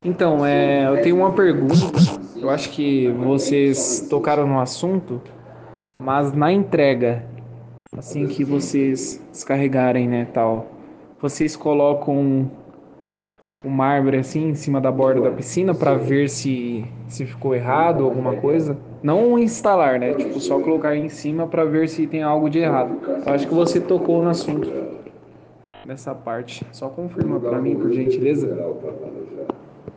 Então, eu tenho uma pergunta. Eu acho que vocês tocaram no assunto, mas na entrega, assim que vocês descarregarem, né, tal, vocês colocam um mármore assim em cima da borda da piscina para ver se ficou errado alguma coisa? Não instalar, né? Tipo, só colocar em cima para ver se tem algo de errado. Eu acho que você tocou no assunto nessa parte. Só confirma para mim, por gentileza.